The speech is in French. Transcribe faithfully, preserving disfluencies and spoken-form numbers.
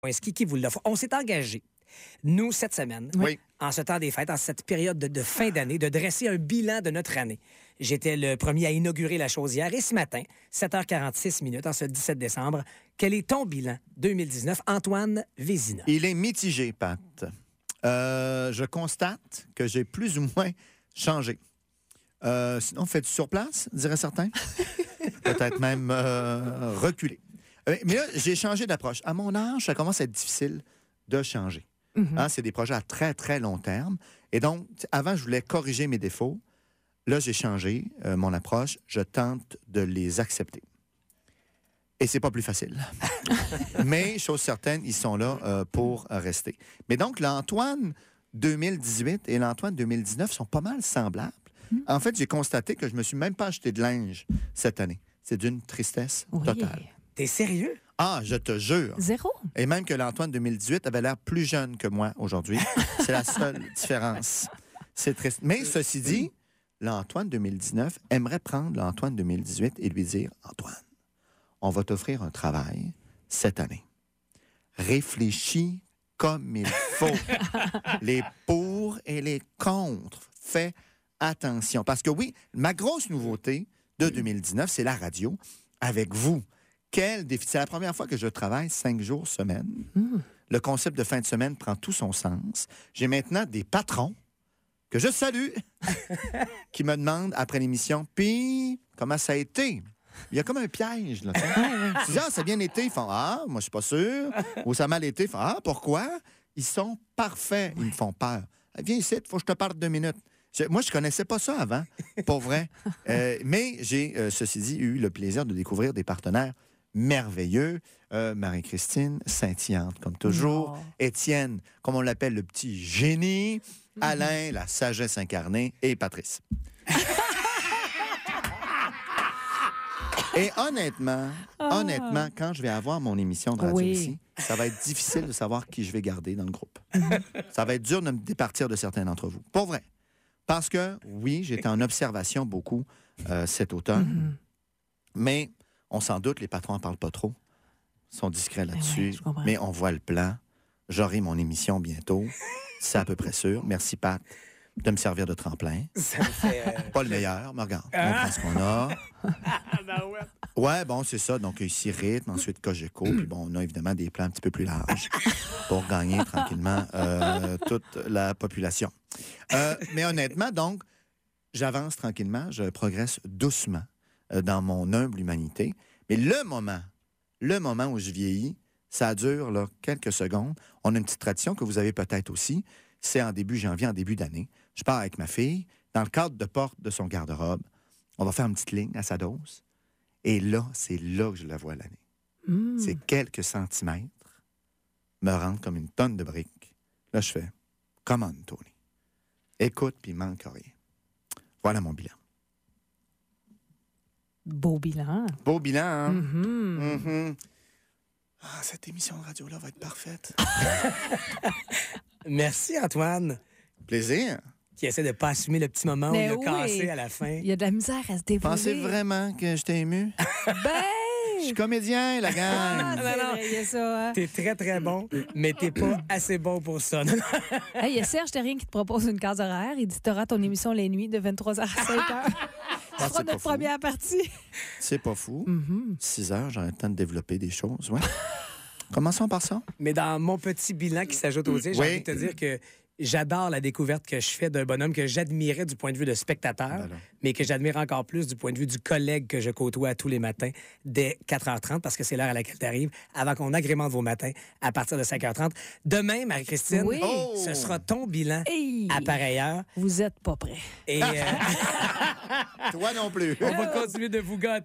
Ski qui vous l'offre. On s'est engagé, nous, cette semaine, Oui. en ce temps des fêtes, en cette période de, de fin d'année, de dresser un bilan de notre année. J'étais le premier à inaugurer la chose hier. Et ce matin, sept heures quarante-six minutes, en ce dix-sept décembre, quel est ton bilan deux mille dix-neuf, Antoine Vézina? Il est mitigé, Pat. Euh, je constate que j'ai plus ou moins changé. Euh, sinon, fais-tu sur place, diraient certains? Peut-être même euh, reculé. Euh, Mais là, j'ai changé d'approche. À mon âge, ça commence à être difficile de changer. Mm-hmm. Hein, c'est des projets à très, très long terme. Et donc, avant, je voulais corriger mes défauts. Là, j'ai changé euh, mon approche. Je tente de les accepter. Et c'est pas plus facile. Mais, chose certaine, ils sont là euh, pour rester. Mais donc, l'Antoine deux mille dix-huit et l'Antoine deux mille dix-neuf sont pas mal semblables. Mm. En fait, j'ai constaté que je me suis même pas acheté de linge cette année. C'est d'une tristesse oui. totale. T'es sérieux? Ah, je te jure. Zéro. Et même que l'Antoine deux mille dix-huit avait l'air plus jeune que moi aujourd'hui. C'est la seule différence. C'est triste. Mais ceci dit, l'Antoine deux mille dix-neuf aimerait prendre l'Antoine deux mille dix-huit et lui dire, Antoine, on va t'offrir un travail cette année. Réfléchis comme il faut. Les pour et les contre. Fais attention. Parce que oui, ma grosse nouveauté de deux mille dix-neuf, c'est la radio avec vous. Quel défi. C'est la première fois que je travaille cinq jours semaine. Mm. Le concept de fin de semaine prend tout son sens. J'ai maintenant des patrons que je salue qui me demandent après l'émission, puis comment ça a été? Il y a comme un piège, là. Tu dis, ah, ça a bien été. Ils font, ah, moi, je suis pas sûr. Ou ça a mal été. Ils font, ah, pourquoi? Ils sont parfaits. Ils me font peur. Viens ici, il faut que je te parle deux minutes. Je, moi, je connaissais pas ça avant, pour vrai. Euh, mais j'ai, euh, ceci dit, eu le plaisir de découvrir des partenaires merveilleux. Euh, Marie-Christine, scintillante, comme toujours. Oh. Étienne, comme on l'appelle, le petit génie. Mm-hmm. Alain, la sagesse incarnée. Et Patrice. Et honnêtement, oh. honnêtement, quand je vais avoir mon émission de radio oui. ici, ça va être difficile de savoir qui je vais garder dans le groupe. Mm-hmm. Ça va être dur de me départir de certains d'entre vous. Pour vrai. Parce que, oui, j'étais en observation beaucoup euh, cet automne. Mm-hmm. Mais... on s'en doute, les patrons n'en parlent pas trop. Ils sont discrets là-dessus. Oui, mais on voit le plan. J'aurai mon émission bientôt. C'est à peu près sûr. Merci, Pat, de me servir de tremplin. Ça me fait... Euh... Pas le meilleur, mais regarde, on prend ce qu'on a. Ben ouais. Ouais, bon, c'est ça. Donc, ici, rythme, ensuite Cogeco. Puis bon, on a évidemment des plans un petit peu plus larges pour gagner tranquillement euh, toute la population. Euh, mais honnêtement, donc, j'avance tranquillement. Je progresse doucement dans mon humble humanité. Mais le moment, le moment où je vieillis, ça dure là, quelques secondes. On a une petite tradition que vous avez peut-être aussi. C'est en début janvier, en début d'année. Je pars avec ma fille, dans le cadre de porte de son garde-robe. On va faire une petite ligne à sa dose. Et là, c'est là que je la vois l'année. Mm. C'est quelques centimètres me rendent comme une tonne de briques. Là, je fais « Come on, Tony. Écoute, puis manque rien. » Voilà mon bilan. Beau bilan. Beau bilan, hein? Mm-hmm. Mm-hmm. Ah, cette émission de radio-là va être parfaite. Merci, Antoine. Plaisir. Qui essaie de ne pas assumer le petit moment Mais où il a oui. cassé à la fin. Il y a de la misère à se dévoiler. Pensez vraiment que je t'ai ému? Ben! Je suis comédien, la gang. Ah, non, non, il y a ça, hein? T'es très, très bon, mais t'es pas assez bon pour ça. Hey, il y a Serge Terrien qui te propose une case horaire. Il dit « T'auras ton émission les nuits de vingt-trois heures à cinq heures. » Ah, Ce sera notre première partie. C'est pas fou. Mm-hmm. six heures, j'aurai le temps de développer des choses. Ouais. Commençons par ça. Mais dans mon petit bilan qui s'ajoute aux tiens, j'ai oui. envie de te dire que j'adore la découverte que je fais d'un bonhomme que j'admirais du point de vue de spectateur, ben mais que j'admire encore plus du point de vue du collègue que je côtoie tous les matins dès quatre heures trente, parce que c'est l'heure à laquelle tu arrives, avant qu'on agrémente vos matins à partir de cinq heures trente. Demain, Marie-Christine, oui. oh! ce sera ton bilan hey! À pareille heure. Vous êtes pas prêts. Et euh... Toi non plus. On va continuer de vous gâter.